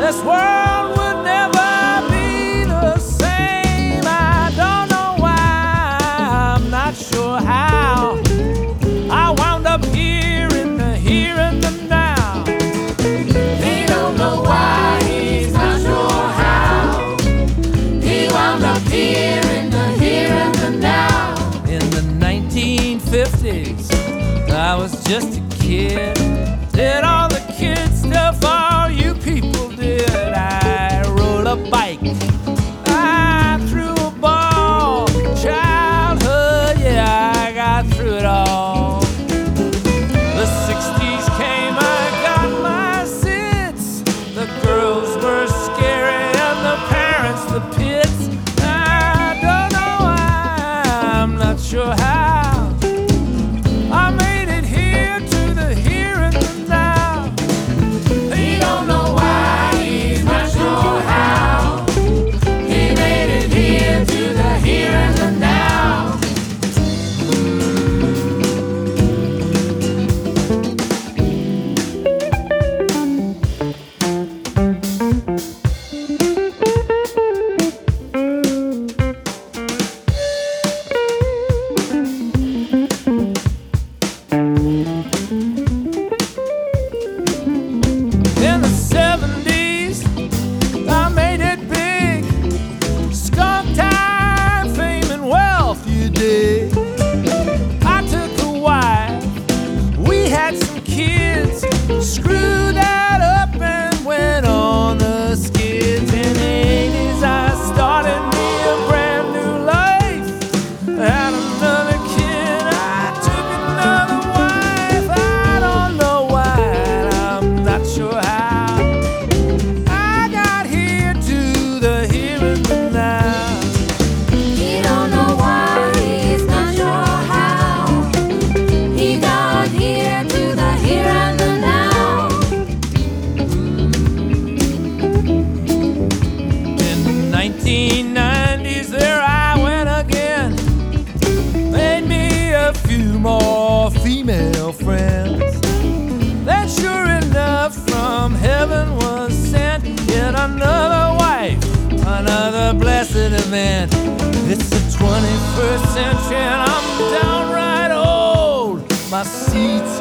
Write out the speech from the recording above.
this world would never be the same. I don't know why, I'm not sure how. I wound up here in the now. He don't know why, he's not sure how. He wound up here in the now. In the 1950s, I was just a kid. Did all the kid stuff all you people did. I rode a bike, I threw a ball. Childhood, yeah, I got through it all. The 60s came, I got my sits. The girls were scary and the parents the pits. I don't know why, I'm not sure how. I made it here to the here and the now. He don't know why, he's not sure how. He made it here to the here and the now. In the 70s, I made it big. Skunk time, fame and wealth, you dig. I took a wife, we had some kids. Screwed that up and went on the skids. In the 80s, I started me a brand new life. Had another kid, I took another wife. I don't know why, I'm not sure how. I got here to the here and the now. He don't know why, he's not sure how. He got here to the here and the now. In the 1990s, there I went again. Made me a few more female friends. Then sure enough, from heaven was sent yet another wife, another blessed event. It's the 21st century and I'm downright old. My seat's